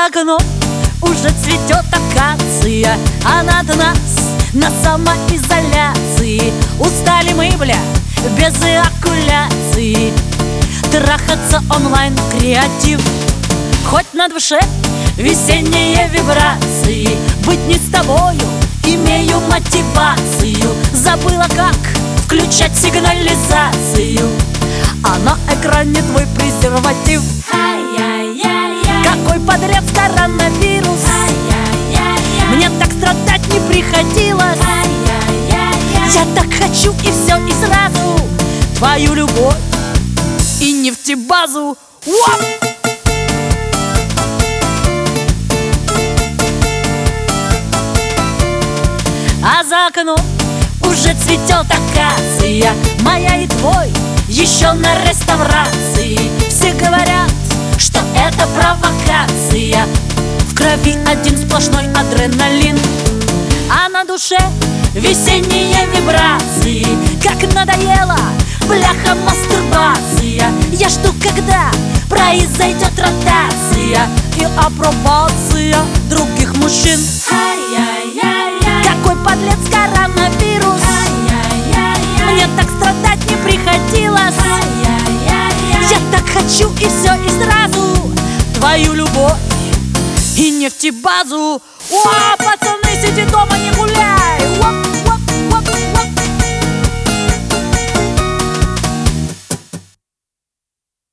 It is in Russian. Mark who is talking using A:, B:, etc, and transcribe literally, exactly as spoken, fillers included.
A: за окном уже цветет акация, а над нас на самоизоляции. Устали мы, бля, без эякуляции. Трахаться онлайн креатив. Хоть на душе весенние вибрации. Быть не с тобою имею мотивацию. Забыла, как включать сигнализацию, а на экране твой презерватив. Какой подлец коронавирус. Мне так страдать не приходилось. Я так хочу и все, и сразу твою любовь и нефтебазу. Уоп! А за окном уже цветет акация, моя и твой еще на реставрации. Все говорят, что это провокация. В крови один сплошной адреналин, а на душе весенние вибрации. Как надоело, бляха, мастурбация. Я жду, когда произойдет ротация и апробация других мужчин. Какой подлец коронавирус. Мне так страдать не приходилось. Я так хочу и все, и сразу твою любовь и нефтебазу. О, пацаны, сиди дома, не гуляй.